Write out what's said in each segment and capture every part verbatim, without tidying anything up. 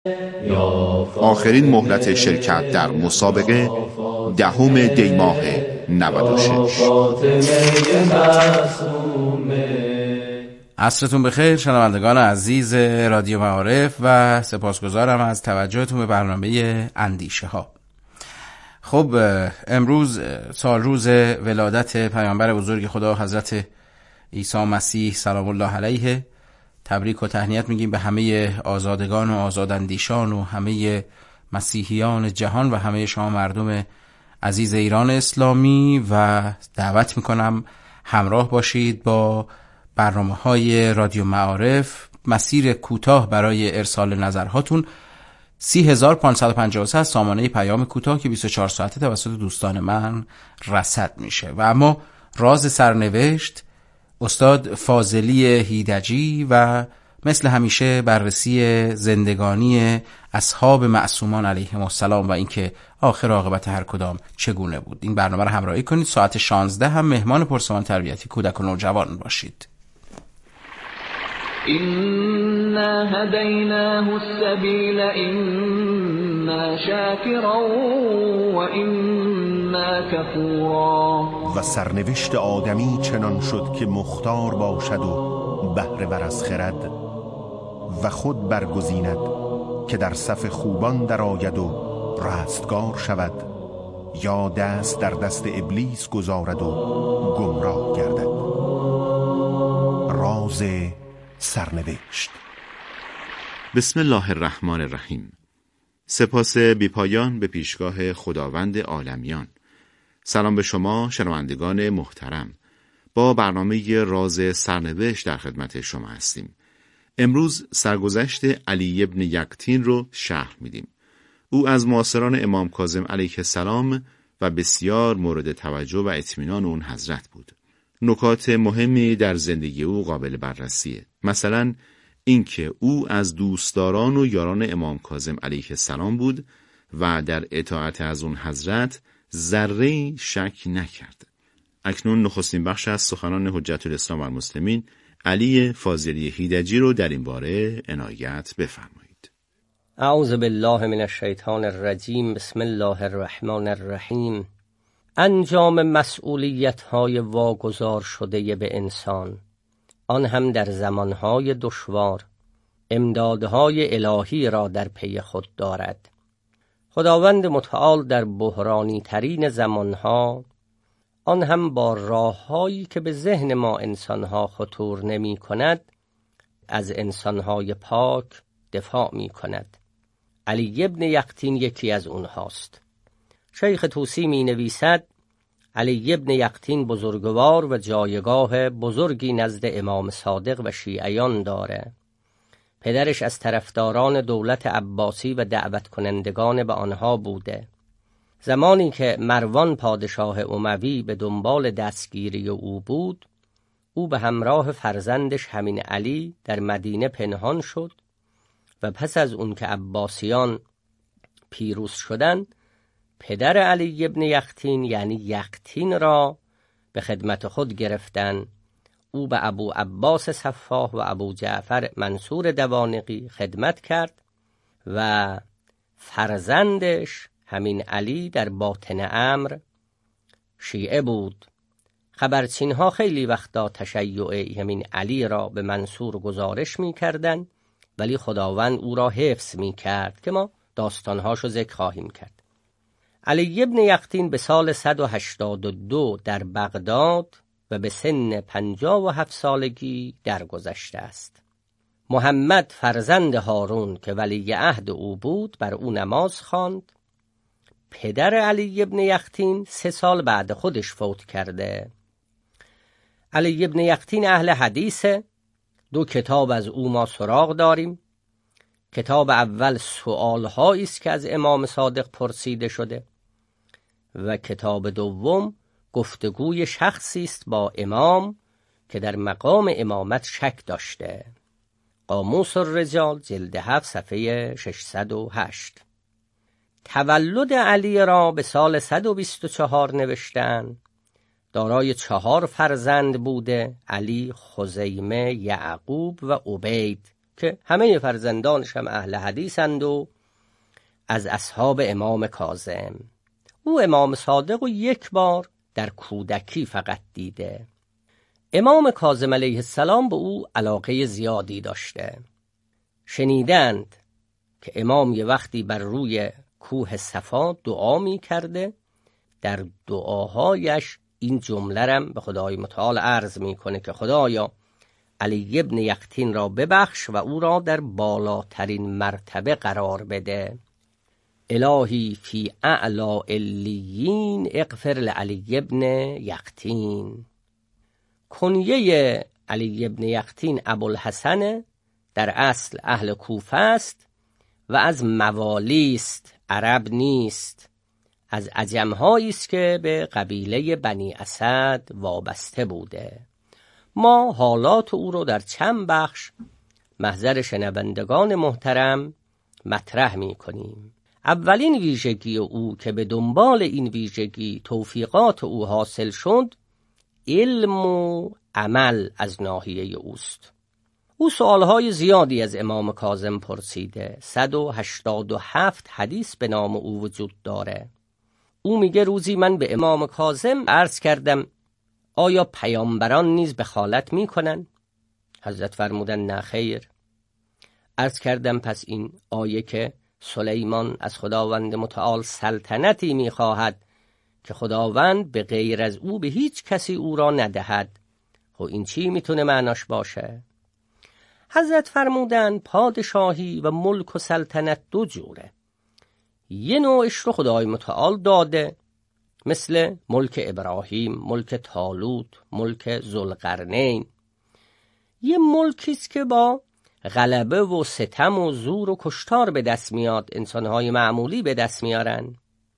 آخرین مهلت شرکت در مسابقه دهم دی ماه نود و شش. عصرتون بخیر شنوندگان عزیز رادیو معارف و سپاسگزارم از توجهتون به برنامه اندیشه ها. خب امروز سال روز ولادت پیامبر بزرگ خدا حضرت عیسی مسیح سلام الله علیه. تبریک و تهنیت میگیم به همه آزادگان و آزاداندیشان و همه مسیحیان جهان و همه شما مردم عزیز ایران اسلامی و دعوت میکنم همراه باشید با برنامه‌های رادیو معارف. مسیر کوتاه برای ارسال نظرهاتون سی هزار و پانصد و پنجاه و سه سامانه پیام کوتاه که بیست و چهار ساعته توسط دوستان من رصد میشه. و اما راز سرنوشت استاد فاضلی هیدجی و مثل همیشه بررسی زندگانی اصحاب معصومان علیهم السلام و اینکه آخر عاقبت هر کدام چگونه بود. این برنامه رو همراهی کنید. ساعت شانزده هم مهمان پرسمان تربیتی کودک و نوجوان باشید. إنا هديناه السبيل إما شاكرا وإما كفورا. و سرنوشت آدمی چنان شد که مختار باشد و بهره ور از خرد و خود برگزیند که در صف خوبان در آید و رستگار شود یا دست در دست ابلیس گذارد و گمراه گردد. راز سرنوشت. بسم الله الرحمن الرحیم. سپاس بیپایان به پیشگاه خداوند عالمیان. سلام به شما شنوندگان محترم. با برنامه راز سرنوشت در خدمت شما هستیم. امروز سرگذشت علی ابن یقطین رو شرح میدیم. او از معاصران امام کاظم علیه السلام و بسیار مورد توجه و اطمینان اون حضرت بود. نکات مهمی در زندگی او قابل بررسیه. مثلا اینکه او از دوستداران و یاران امام کاظم علیه السلام بود و در اطاعت از اون حضرت ذره شک نکرد. اکنون نخستین بخش از سخنان حجت الاسلام و المسلمین علی فاضلی هیدجی رو در این باره عنایت بفرمایید. اعوذ بالله من الشیطان الرجیم. بسم الله الرحمن الرحیم. انجام مسئولیت‌های واگذار شده به انسان، آن هم در زمانهای دشوار، امدادهای الهی را در پی خود دارد. خداوند متعال در بحرانی ترین زمانها، آن هم با راه‌هایی که به ذهن ما انسانها خطور نمی کند، از انسانهای پاک دفاع می کند. علی ابن یقطین یکی از اونهاست. شیخ طوسی می نویسد علی ابن یقطین بزرگوار و جایگاه بزرگی نزد امام صادق و شیعیان داره. پدرش از طرفداران دولت عباسی و دعوت کنندگان به آنها بوده. زمانی که مروان پادشاه اموی به دنبال دستگیری او بود، او به همراه فرزندش همین علی در مدینه پنهان شد و پس از اون که عباسیان پیروز شدند، پدر علی ابن یقطین یعنی یقطین را به خدمت خود گرفتن. او به ابو عباس صفاح و ابو جعفر منصور دوانقی خدمت کرد و فرزندش همین علی در باطن امر شیعه بود. خبرچین ها خیلی وقتا تشیع همین علی را به منصور گزارش می کردن، ولی خداوند او را حفظ می کرد که ما داستانهاشو ذکر خواهیم کرد. علی ابن یقطین به سال صد و هشتاد و دو در بغداد و به سن پنجاه و هفت سالگی درگذشته است. محمد فرزند هارون که ولی عهد او بود بر او نماز خواند. پدر علی ابن یقطین سه سال بعد خودش فوت کرده. علی ابن یقطین اهل حدیثه. دو کتاب از او ما سراغ داریم. کتاب اول سؤال‌هایی است که از امام صادق پرسیده شده و کتاب دوم گفتگوی شخصی است با امام که در مقام امامت شک داشته. قاموس الرجال جلد هفت صفحه ششصد و هشت. تولد علی را به سال صد و بیست و چهار نوشتن. دارای چهار فرزند بوده: علی، خزیمه، یعقوب و عبید که همه فرزندانش هم اهل حدیثند و از اصحاب امام کاظم. او امام صادق و یک بار در کودکی فقط دیده. امام کاظم علیه السلام به او علاقه زیادی داشته. شنیدند که امام یه وقتی بر روی کوه صفا دعا می کرده، در دعاهایش این جمله رم به خدای متعال عرض می کنه که خدایا علی ابن یقطین را ببخش و او را در بالاترین مرتبه قرار بده. الهی فی اعلی علیین اغفر لعلی ابن یقطین. کنیه علی ابن یقطین ابوالحسن، در اصل اهل کوفه است و از موالی است، عرب نیست، از عجم‌هایی است که به قبیله بنی اسد وابسته بوده. ما حالات او رو در چند بخش محضر شنوندگان محترم مطرح می کنیم. اولین ویژگی او که به دنبال این ویژگی توفیقات او حاصل شد، علم و عمل از ناحیه اوست. او سوالهای زیادی از امام کاظم پرسیده. صد و هشتاد و هفت حدیث به نام او وجود داره. او میگه روزی من به امام کاظم عرض کردم آیا پیامبران نیز بخالت میکنن؟ حضرت فرمودن نه خیر. عرض کردم پس این آیه که سلیمان از خداوند متعال سلطنتی میخواهد که خداوند به غیر از او به هیچ کسی او را ندهد، خب این چی میتونه معناش باشه؟ حضرت فرمودن پادشاهی و ملک و سلطنت دو جوره. یه نوعش رو خدای متعال داده، مثل ملک ابراهیم، ملک طالوت، ملک ذوالقرنین. یه ملکیست که با غلبه و ستم و زور و کشتار به دست میاد، انسانهای معمولی به دست میارن.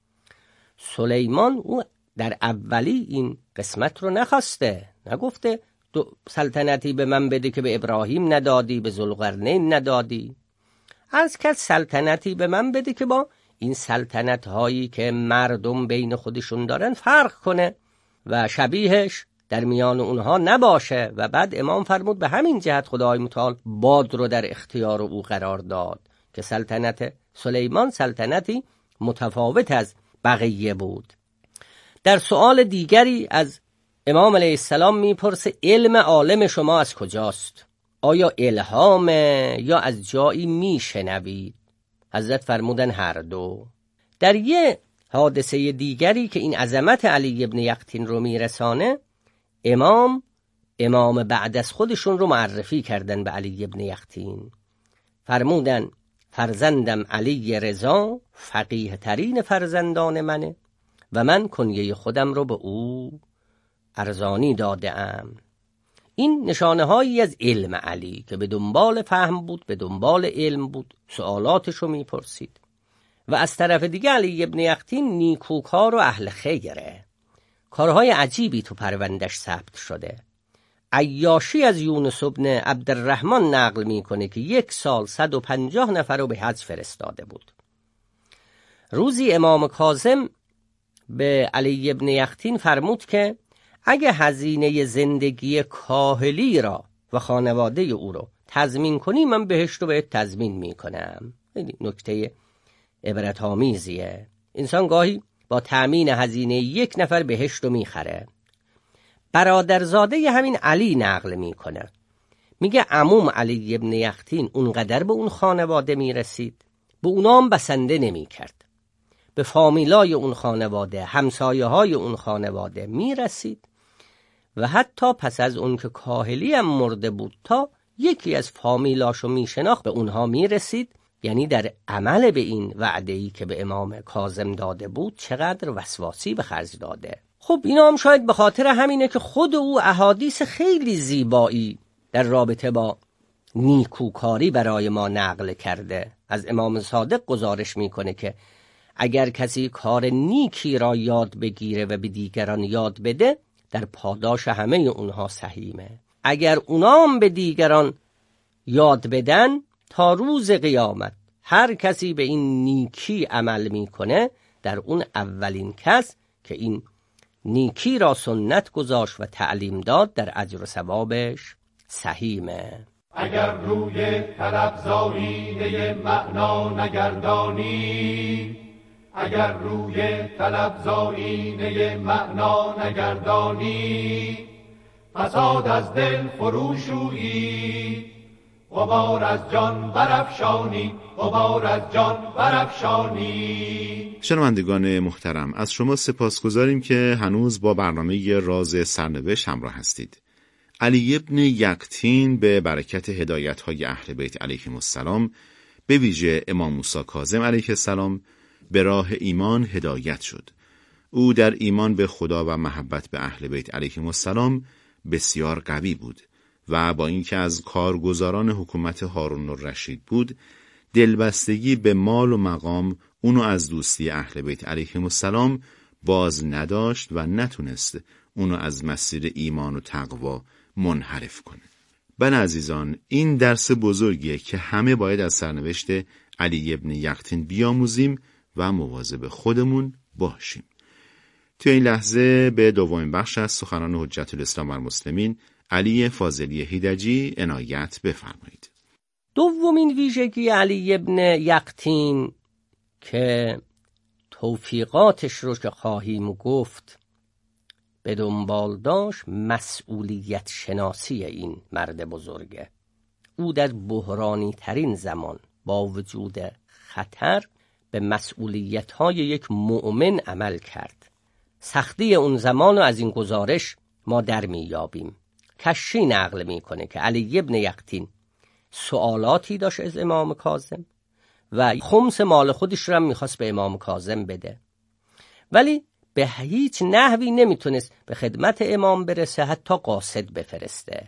سلیمان او در اولی این قسمت رو نخواسته، نگفته دو سلطنتی به من بده که به ابراهیم ندادی، به ذوالقرنین ندادی. عرض کرد سلطنتی به من بده که با این سلطنت هایی که مردم بین خودشون دارن فرق کنه و شبیهش در میان اونها نباشه. و بعد امام فرمود به همین جهت خدای متعال باد رو در اختیار او قرار داد که سلطنت سلیمان سلطنتی متفاوت از بقیه بود. در سؤال دیگری از امام علیه السلام میپرسه علم عالم شما از کجاست؟ آیا الهامه یا از جایی میشنوید؟ حضرت فرمودن هر دو. در یه حادثه دیگری که این عظمت علی ابن یقطین رو میرسانه، امام امام بعد از خودشون رو معرفی کردن به علی ابن یقطین. فرمودن فرزندم علی رضا فقیه ترین فرزندان منه و من کنیه خودم رو به او ارزانی داده ام. این نشانه هایی از علم علی که به دنبال فهم بود، به دنبال علم بود، سوالاتش رو میپرسید. و از طرف دیگه علی ابن یقطین نیکوکار و اهل خیره. کارهای عجیبی تو پروندش ثبت شده. عیاشی از یونس ابن عبدالرحمن نقل میکنه که یک سال صد و پنجاه نفر رو به حج فرستاده بود. روزی امام کاظم به علی ابن یقطین فرمود که اگه هزینه زندگی کاهلی را و خانواده او رو تضمین کنی من بهشت رو بهت تضمین میکنم. نکته عبرت آمیزیه. انسان گاهی با تأمین هزینه یک نفر بهشت رو میخره. برادرزاده همین علی نقل میکنه، میگه عموم علی ابن یقطین اونقدر به اون خانواده میرسید، به اونا هم بسنده نمیکرد، به فامیلای اون خانواده، همسایه های اون خانواده میرسید و حتی پس از اون که کاهلی هم مرده بود تا یکی از فامیلاشو میشناخت به اونها میرسید. یعنی در عمل به این وعده‌ای که به امام کاظم داده بود چقدر وسواسی به خرج داده. خب اینا هم شاید به خاطر همینه که خود او احادیث خیلی زیبایی در رابطه با نیکوکاری برای ما نقل کرده. از امام صادق گزارش میکنه که اگر کسی کار نیکی را یاد بگیره و به دیگران یاد بده در پاداش همه اونها سهیمه. اگر اونام به دیگران یاد بدن تا روز قیامت هر کسی به این نیکی عمل میکنه در اون اولین کس که این نیکی را سنت گذاشت و تعلیم داد در اجر و ثوابش سهیمه. اگر روی طلب زایینه معنا نگردانی، اگر روی طلب زایینه معنا نگردانی، فساد از دل فروشویی، غبار از جان برافشانی، غبار از جان برافشانی. شنوندگان محترم، از شما سپاسگزاریم که هنوز با برنامه راز سرنوشت همراه هستید. علی ابن یقطین به برکت هدایت‌های اهل بیت علیهم السلام، به ویژه امام موسی کاظم علیه السلام، به راه ایمان هدایت شد. او در ایمان به خدا و محبت به اهل بیت علیهم السلام بسیار قوی بود و با اینکه از کارگزاران حکومت هارون الرشید بود، دلبستگی به مال و مقام اونو از دوستی اهل بیت علیهم السلام باز نداشت و نتونست اونو از مسیر ایمان و تقوا منحرف کنه. بله عزیزان، این درس بزرگیه که همه باید از سرنوشت علی ابن یقطین بیاموزیم و مواظب خودمون باشیم. توی این لحظه به دومین بخش از سخنان حجت الاسلام و المسلمین علی فاضلی هیدجی عنایت بفرمایید. دومین ویژگی علی ابن یقطین که توفیقاتش رو که خواهیم گفت به دنبال داشت، مسئولیت شناسی این مرد بزرگه. او در بحرانی ترین زمان با وجود خطر به مسئولیت های یک مؤمن عمل کرد. سختی اون زمان رو از این گزارش ما در می یابیم. کشی نقل می کنه که علی ابن یقطین سوالاتی داشت از امام کاظم و خمس مال خودش رو هم میخواست به امام کاظم بده، ولی به هیچ نحوی نمیتونست به خدمت امام برسه، حتی قاصد بفرسته.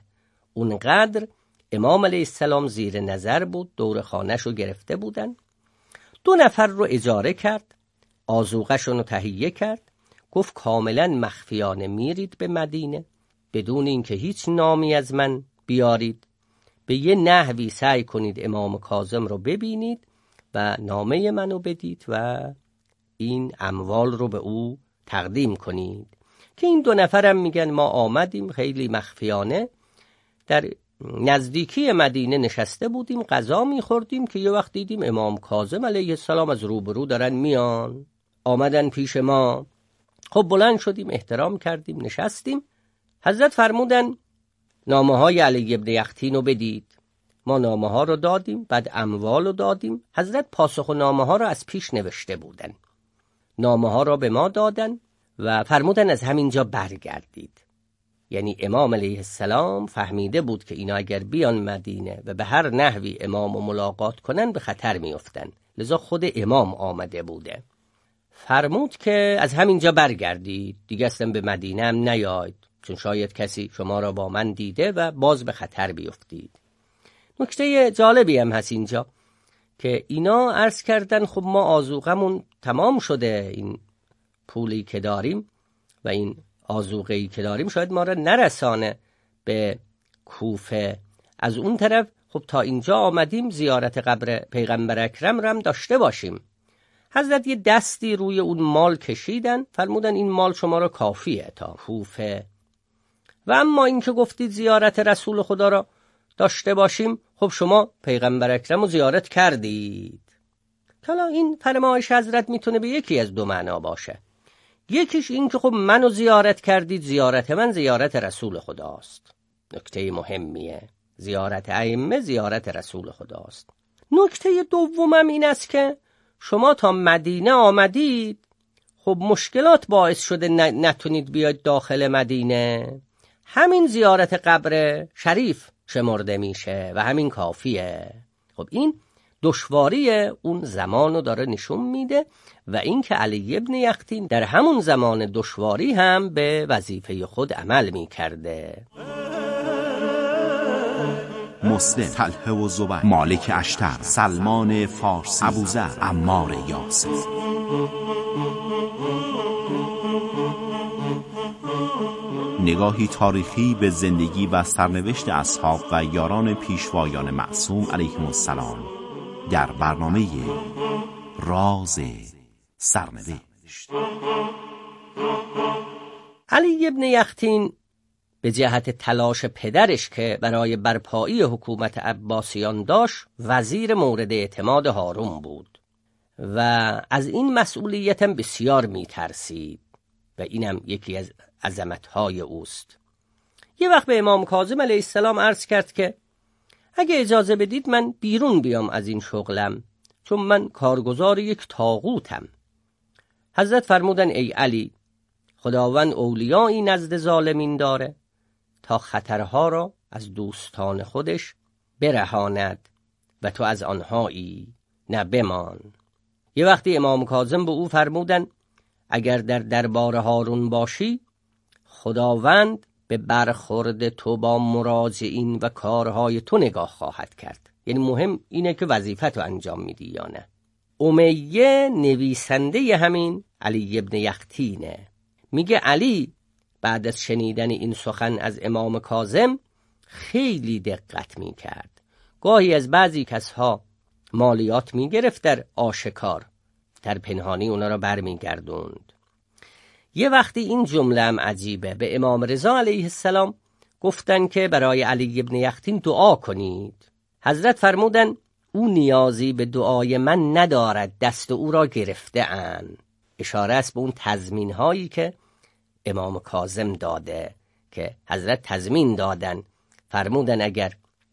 اونقدر امام علیه السلام زیر نظر بود، دور خانه‌ش رو گرفته بودن. دو نفر رو اجاره کرد، آذوقه‌شون رو تهیه کرد، گفت کاملا مخفیانه میرید به مدینه بدون اینکه هیچ نامی از من بیارید، به یه نحوی سعی کنید امام کاظم رو ببینید و نامه منو بدید و این اموال رو به او تقدیم کنید. که این دو نفرم میگن ما آمدیم خیلی مخفیانه در نزدیکی مدینه نشسته بودیم، غذا میخوردیم که یه وقت دیدیم امام کاظم علیه السلام از روبرو دارن میان، آمدن پیش ما. خب بلند شدیم، احترام کردیم، نشستیم. حضرت فرمودن نامه های علی ابن یقطین رو بدید. ما نامه ها رو دادیم، بعد اموال رو دادیم. حضرت پاسخ نامه ها رو از پیش نوشته بودن، نامه ها را به ما دادن و فرمودن از همینجا برگردید. یعنی امام علیه السلام فهمیده بود که اینا اگر بیان مدینه و به هر نحوی امام رو ملاقات کنن به خطر می افتن، لذا خود امام آمده بوده. فرمود که از همینجا برگردید، دیگه اصلا به مدینه هم نیاید، چون شاید کسی شما را با من دیده و باز به خطر بیفتید. نکته جالبی هم هست اینجا که اینا عرض کردن خب ما آذوقمون تمام شده، این پولی که داریم و این آذوقه‌ای که داریم شاید ما را نرسانه به کوفه. از اون طرف خب تا اینجا آمدیم زیارت قبر پیغمبر اکرم رم داشته باشیم. حضرت یه دستی روی اون مال کشیدن، فرمودن این مال شما را کافیه تا کوفه، و اما این که گفتید زیارت رسول خدا را داشته باشیم، خب شما پیغمبر اکرم رو زیارت کردید. حالا این فرمایش حضرت میتونه به یکی از دو معنا باشه. یکیش این که خب منو زیارت کردید، زیارت من زیارت رسول خداست. نکته مهمیه، زیارت ائمه زیارت رسول خداست. نکته دومم این است که شما تا مدینه آمدید، خب مشکلات باعث شده نتونید بیاید داخل مدینه، همین زیارت قبر شریف شمرده میشه و همین کافیه. خب این دشواری اون زمانو داره نشون میده و این که علی ابن یقطین در همون زمان دشواری هم به وظیفه خود عمل میکرده. مسلم، طلحه و زبیر، مالک اشتر، سلمان فارسی، ابوذر، عمار یاسر. نگاهی تاریخی به زندگی و سرنوشت اصحاب و یاران پیشوایان معصوم علیهم السلام در برنامه راز سرنوشت. علی ابن یقطین به جهت تلاش پدرش که برای برپایی حکومت عباسیان داشت وزیر مورد اعتماد هارون بود و از این مسئولیت هم بسیار میترسید و اینم یکی از عظمتهای اوست. یه وقت به امام کاظم علیه السلام عرض کرد که اگه اجازه بدید من بیرون بیام از این شغلم، چون من کارگزار یک طاغوتم. حضرت فرمودن ای علی، خداوند اولیایی نزد ظالمین داره تا خطرها را از دوستان خودش برهاند و تو از آنهایی نه بمان. یه وقتی امام کاظم به او فرمودن اگر در دربار هارون باشی خداوند به برخورد تو با مراجعین و کارهای تو نگاه خواهد کرد. یعنی مهم اینه که وظیفت رو انجام میدی یا نه. امیه نویسنده همین علی ابن یختینه، میگه علی بعد از شنیدن این سخن از امام کاظم خیلی دقت میکرد. گاهی از بعضی کسها مالیات میگرفت در آشکار، در پنهانی اونا را برمیگردوند. یه وقتی این جمله هم عجیبه، به امام رضا علیه السلام گفتن که برای علی ابن یختین دعا کنید. حضرت فرمودن او نیازی به دعای من ندارد، دست او را گرفته اند. اشاره است به اون تضمین هایی که امام کاظم داده که حضرت تضمین دادن، فرمودن اگر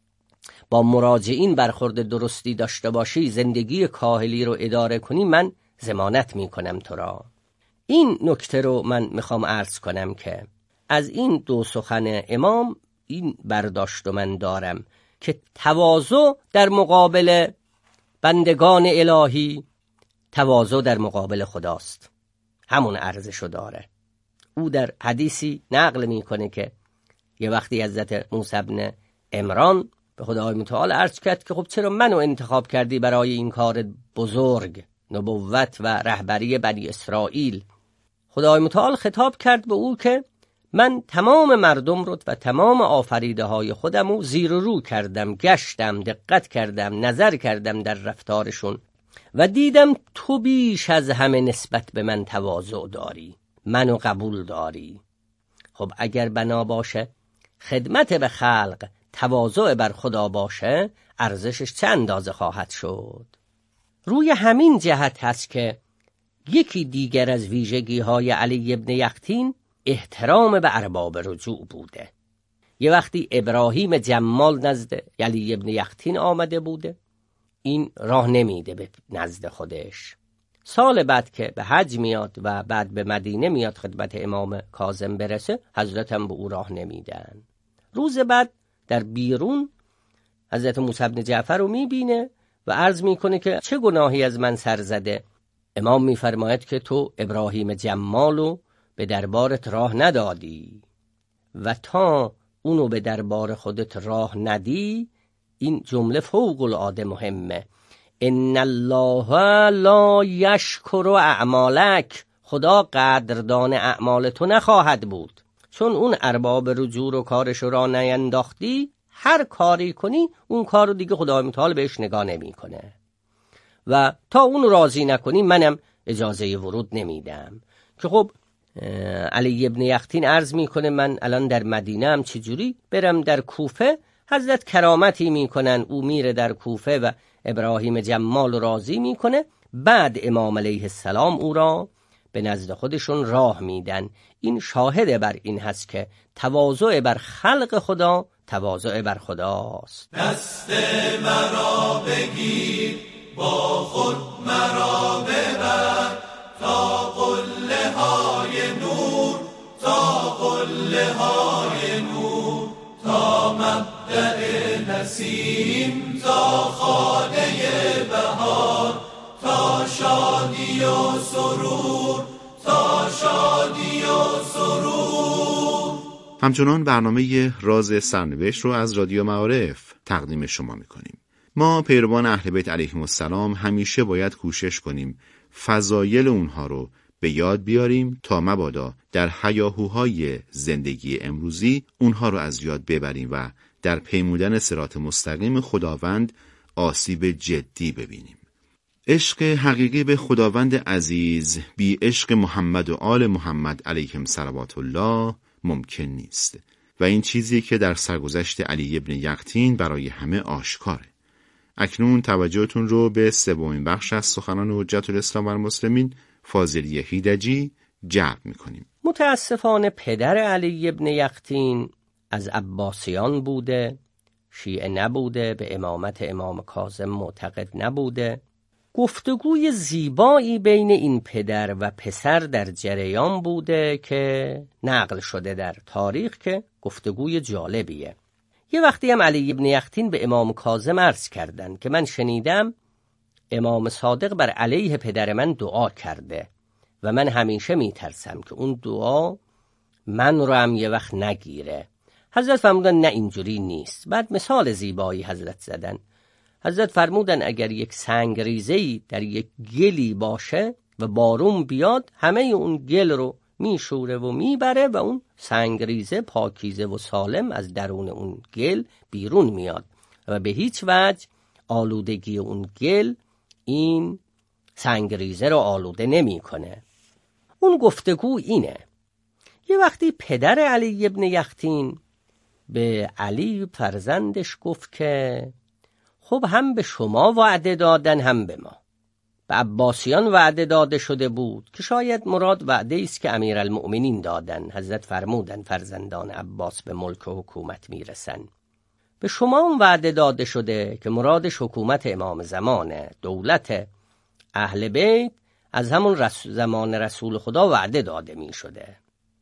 با مراجعین برخورد درستی داشته باشی، زندگی کاهلی رو اداره کنی، من ضمانت میکنم تو را. این نکته رو من میخوام عرض کنم که از این دو سخن امام این برداشت من دارم که تواضع در مقابل بندگان الهی تواضع در مقابل خداست، همون ارزشو داره. او در حدیثی نقل میکنه که یه وقتی حضرت موسی بن عمران به خدای متعال عرض کرد که خب چرا منو انتخاب کردی برای این کار بزرگ، نبوت و رهبری بنی اسرائیل؟ خدای متعال خطاب کرد به او که من تمام مردم رو و تمام آفریده های خودم رو زیر و رو کردم، گشتم، دقت کردم، نظر کردم در رفتارشون و دیدم تو بیش از همه نسبت به من تواضع داری، منو قبول داری. خب اگر بنا باشه خدمت به خلق تواضع بر خدا باشه، ارزشش چه اندازه خواهد شد؟ روی همین جهت هست که یکی دیگر از ویژگی های علی ابن یختین احترام به ارباب رجوع بوده. یه وقتی ابراهیم جمال نزد علی ابن یختین آمده بوده، این راه نمیده به نزد خودش. سال بعد که به حج میاد و بعد به مدینه میاد خدمت امام کاظم برسه، حضرت هم به او راه نمیدن. روز بعد در بیرون حضرت موسی بن جعفر رو میبینه و عرض میکنه که چه گناهی از من سر زده؟ امام میفرماید که تو ابراهیم جمالو به دربارت راه ندادی و تا اونو به دربار خودت راه ندی، این جمله فوق العاده مهمه، ان الله لا یشکر اعمالک، خدا قدردان اعمال تو نخواهد بود. چون اون ارباب رجوع رو کارشو را نینداختی، هر کاری کنی اون کار رو دیگه خدای متعال بهش نگاه نمی کنه و تا اون راضی نکنی منم اجازه ورود نمیدم. که خب علی ابن یختین عرض میکنه من الان در مدینه هم چجوری برم در کوفه؟ حضرت کرامتی میکنن، او میره در کوفه و ابراهیم جمال راضی میکنه. بعد امام علیه السلام او را به نزد خودشون راه میدن. این شاهد بر این هست که تواضع بر خلق خدا تواضع بر خداست. دست مرا بگیر با خود مرا ببر تا قله های نور، تا قله های نور، تا مبدأ نسیم، تا خانه بهار، تا شادی و سرور، تا شادی و سرور. همچنان برنامه راز سرنوشت رو از رادیو معارف تقدیم شما میکنیم. ما پیروان اهل بیت علیهم السلام همیشه باید کوشش کنیم فضایل اونها رو به یاد بیاریم تا مبادا در هیاهوهای زندگی امروزی اونها رو از یاد ببریم و در پیمودن صراط مستقیم خداوند آسیب جدی ببینیم. عشق حقیقی به خداوند عزیز بی عشق محمد و آل محمد علیهم صلوات الله ممکن نیست و این چیزی که در سرگذشت علی ابن یقطین برای همه آشکاره. اکنون توجهتون رو به سومین بخش از سخنان حجت الاسلام و المسلمین فاضلی هیدجی جلب می‌کنیم. متاسفانه پدر علی ابن یقطین از عباسیان بوده، شیعه نبوده، به امامت امام کاظم معتقد نبوده. گفتگوی زیبایی بین این پدر و پسر در جریان بوده که نقل شده در تاریخ که گفتگوی جالبیه. یه وقتی هم علی ابن یقطین به امام کاظم عرض کردن که من شنیدم امام صادق بر علیه پدر من دعا کرده و من همیشه میترسم که اون دعا من رو هم یه وقت نگیره. حضرت فرمودن نه اینجوری نیست. بعد مثال زیبایی حضرت زدن. حضرت فرمودن اگر یک سنگریزه‌ای در یک گلی باشه و بارون بیاد همه اون گل رو میشوره و میبره و اون سنگریزه پاکیزه و سالم از درون اون گل بیرون میاد و به هیچ وجه آلودگی اون گل این سنگریزه رو آلوده نمیکنه. اون گفتگو اینه. یه وقتی پدر علی ابن یقطین به علی فرزندش گفت که خب هم به شما وعده دادن هم به ما. به عباسیان وعده داده شده بود که شاید مراد وعده است که امیرالمؤمنین دادن. حضرت فرمودن فرزندان عباس به ملک و حکومت میرسن. به شما هم وعده داده شده که مرادش حکومت امام زمانه، دولت اهل بیت. از همون رسول زمان رسول خدا وعده داده می شده.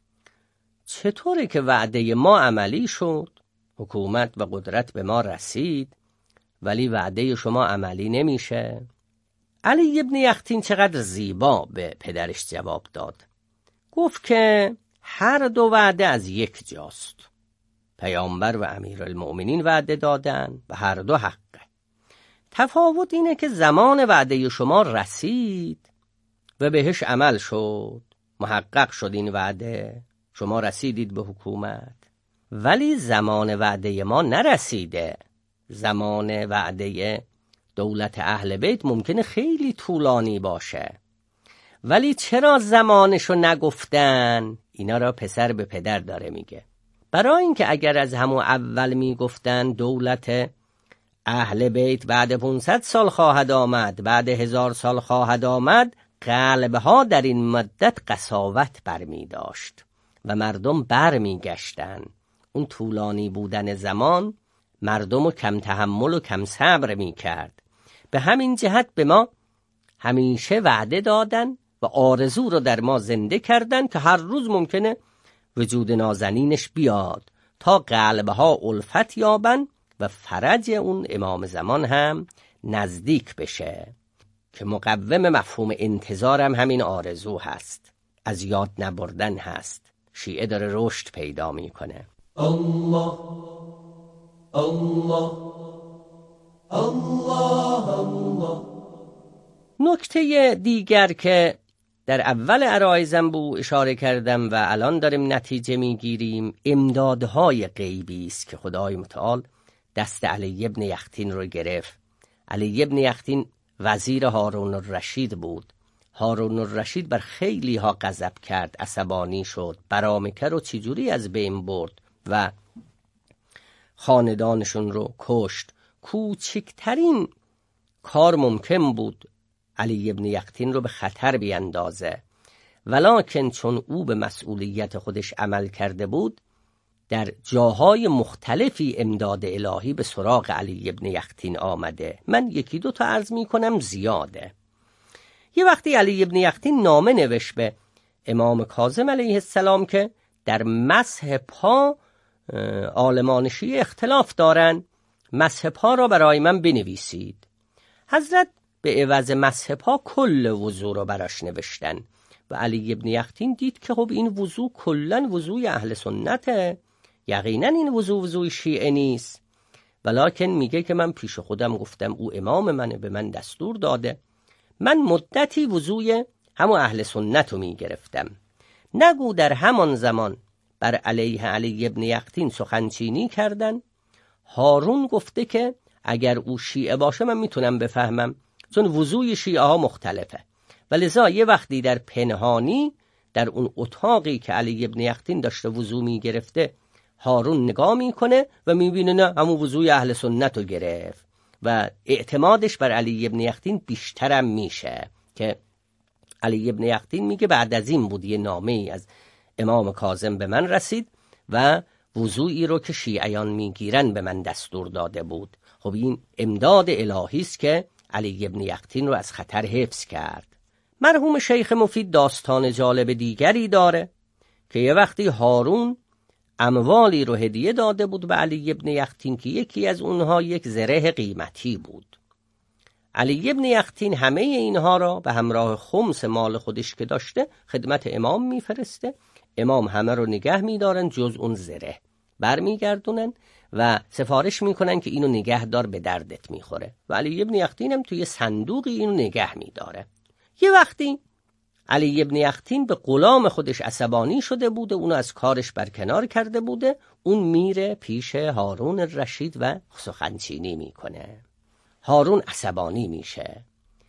چطوره که وعده ما عملی شد؟ حکومت و قدرت به ما رسید ولی وعده شما عملی نمیشه؟ علی ابن یقطین چقدر زیبا به پدرش جواب داد. گفت که هر دو وعده از یک جاست. پیامبر و امیرالمؤمنین وعده دادن و هر دو حقه. تفاوت اینه که زمان وعده شما رسید و بهش عمل شد، محقق شد این وعده، شما رسیدید به حکومت. ولی زمان وعده ما نرسیده. زمان وعده دولت اهل بیت ممکنه خیلی طولانی باشه ولی چرا زمانشو نگفتن؟ اینا را پسر به پدر داره میگه. برای اینکه اگر از همون اول میگفتن دولت اهل بیت بعد پانصد سال خواهد آمد، بعد هزار سال خواهد آمد، قلبها در این مدت قساوت برمی داشت و مردم برمی گشتن. اون طولانی بودن زمان مردم رو کم تحمل و کم صبر می کرد. به همین جهت به ما همیشه وعده دادن و آرزو رو در ما زنده کردن که هر روز ممکنه وجود نازنینش بیاد تا قلبها الفت یابن و فرج اون امام زمان هم نزدیک بشه که مقوم مفهوم انتظارم همین آرزو هست، از یاد نبردن هست. شیعه داره رشد پیدا میکنه. الله الله الله الله. نکته دیگر که در اول عرایزم بو اشاره کردم و الان داریم نتیجه میگیریم، امدادهای غیبی است که خدای متعال دست علی ابن یقطین رو گرفت. علی ابن یقطین وزیر هارون الرشید بود. هارون الرشید بر خیلی ها غضب کرد، عصبانی شد، برامکه رو چجوری از بین برد و خاندانشون رو کشت. کوچکترین کار ممکن بود علی ابن یقطین رو به خطر بیندازه، ولکن چون او به مسئولیت خودش عمل کرده بود در جاهای مختلفی امداد الهی به سراغ علی ابن یقطین آمده. من یکی دو تا عرض می کنم، زیاده. یه وقتی علی ابن یقطین نامه نوشت به امام کاظم علیه السلام که در مسح پا عالمان شیعه اختلاف دارن، مسح پا را برای من بنویسید. حضرت به عوض مسح پا کل وضو رو براش نوشتن و علی ابن یقطین دید که خب این وضو کلن وضوی اهل سنته، یقینا این وضو وضوی شیعه نیست. ولکن میگه که من پیش خودم گفتم او امام منه، به من دستور داده، من مدتی وضوی همون اهل سنت رو میگرفتم. نگو در همان زمان بر علیه علی ابن یقطین سخنچینی کردن. هارون گفته که اگر او شیعه باشه من میتونم بفهمم، چون وضوی شیعه ها مختلفه. ولذا یه وقتی در پنهانی در اون اتاقی که علی ابن یقطین داشته وضو میگرفته، هارون نگاه میکنه و میبینه نه همون وضوی اهل سنت رو گرفت و اعتمادش بر علی ابن یقطین بیشترم میشه که علی ابن یقطین میگه بعد از این بود یه نامه ای از امام کاظم به من رسید و وضوعی رو که شیعیان میگیرن به من دستور داده بود. خب این امداد الهی است که علی ابن یقطین رو از خطر حفظ کرد. مرحوم شیخ مفید داستان جالب دیگری داره که یه وقتی هارون اموالی رو هدیه داده بود به علی ابن یقطین که یکی از اونها یک زره قیمتی بود. علی ابن یقطین همه اینها را به همراه خمس مال خودش که داشته خدمت امام میفرسته. امام همه رو نگه میدارن جز اون زره، برمیگردونن و سفارش میکنن که اینو نگه دار به دردت میخوره و علی ابن یقطین هم توی صندوقی اینو نگه میداره. یه وقتی علی ابن یقطین به غلام خودش عصبانی شده بوده، اونو از کارش برکنار کرده بوده، اون میره پیش هارون الرشید و سخنچینی میکنه. هارون عصبانی میشه،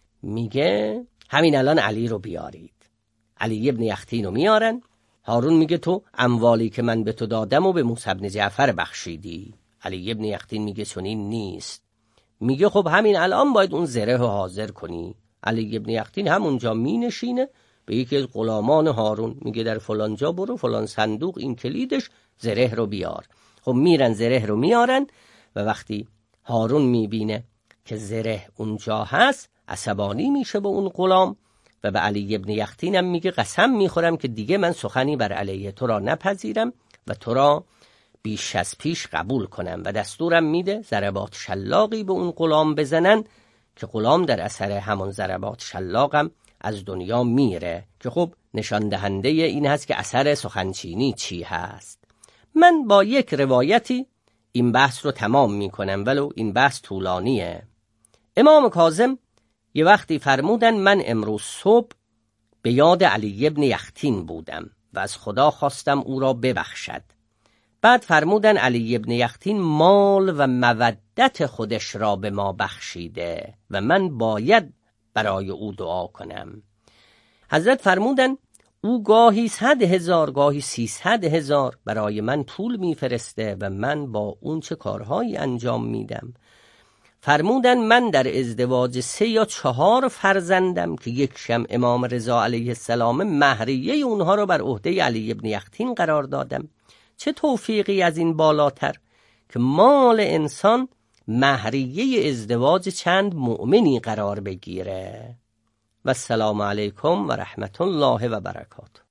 میگه همین الان علی رو بیارید. علی ابن یقطین رو میارن. هارون میگه تو اموالی که من به تو دادم و به موسی بن جعفر بخشیدی. علی ابن یقطین میگه چنین نیست. میگه خب همین الان باید اون زره رو حاضر کنی. علی ابن یقطین همونجا مینشینه، به یکی از غلامان هارون میگه در فلان جا برو، فلان صندوق این کلیدش، زره رو بیار. خب میرن زره رو میارن و وقتی هارون میبینه که زره اونجا هست عصبانی میشه به اون غلام و به علی ابن یقطین هم میگه قسم میخورم که دیگه من سخنی بر علیه تو را نپذیرم و تو را بیش از پیش قبول کنم و دستورم میده ضربات شلاقی به اون غلام بزنن که غلام در اثر همون ضربات شلاقم از دنیا میره، که خب نشان دهنده این هست که اثر سخنچینی چی هست. من با یک روایتی این بحث رو تمام میکنم ولو این بحث طولانیه. امام کاظم یه وقتی فرمودن من امروز صبح به یاد علی ابن یقطین بودم و از خدا خواستم او را ببخشد. بعد فرمودن علی ابن یقطین مال و مودت خودش را به ما بخشیده و من باید برای او دعا کنم. حضرت فرمودن او گاهی صد هزار گاهی سیصد هزار برای من پول میفرسته و من با اون چه کارهایی انجام میدم. فرمودن من در ازدواج سه یا چهار فرزندم که یکشم امام رضا علیه السلام مهریه اونها رو بر عهده علی ابن یقطین قرار دادم. چه توفیقی از این بالاتر که مال انسان مهریه ازدواج چند مؤمنی قرار بگیره. و السلام علیکم و رحمت الله و برکاته.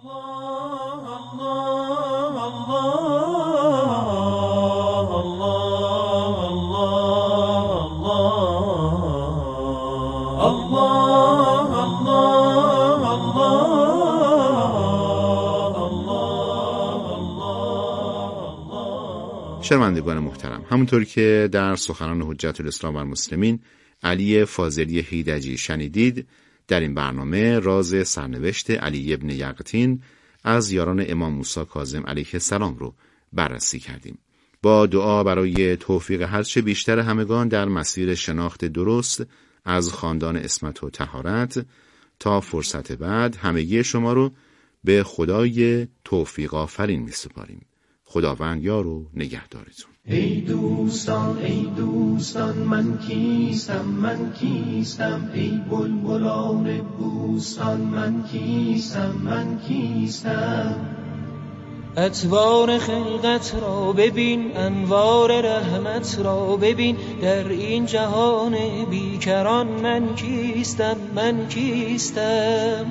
شنوندگان محترم، همونطور که در سخنان حجت الاسلام و المسلمین علی فاضلی هیدجی شنیدید، در این برنامه راز سرنوشت علی ابن یقطین از یاران امام موسی کاظم علیه السلام رو بررسی کردیم. با دعا برای توفیق هرچه بیشتر همگان در مسیر شناخت درست از خاندان عصمت و طهارت، تا فرصت بعد همگی شما رو به خدای توفیق آفرین می‌سپاریم. خداوند یار و نگهدارتون. ای دوستان ای دوستان من کیستم من کیستم ای بلبلان بوستان من کیستم من کیستم. اطوار خلقت را ببین، انوار رحمت را ببین، در این جهان بیکران من کیستم من کیستم.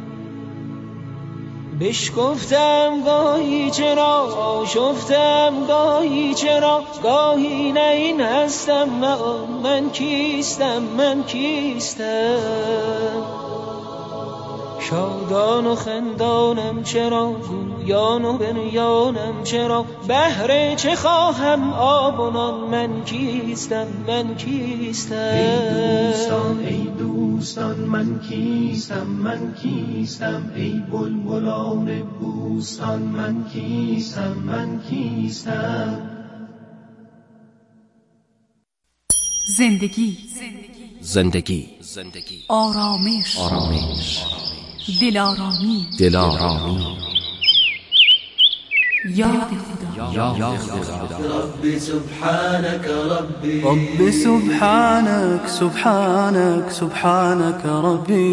بشکفتم گاهی چرا، آشفتم گاهی چرا، گاهی نه این هستم من من کیستم من کیستم. شادان و خندانم چرا، گویان و بنیانم چرا، بهر چه خواهم آبونان من کیستم من کیستم. ای دوستان ای دوستان من کیستم من کیستم ای بلبلان بوستان من کیستم من کیستم. زندگی زندگی آرامش آرامش دلآرامی دلآرامی یاد خدا. یاد خدا. ربی سبحانك ربی ربي سبحانك سبحانك سبحانك ربي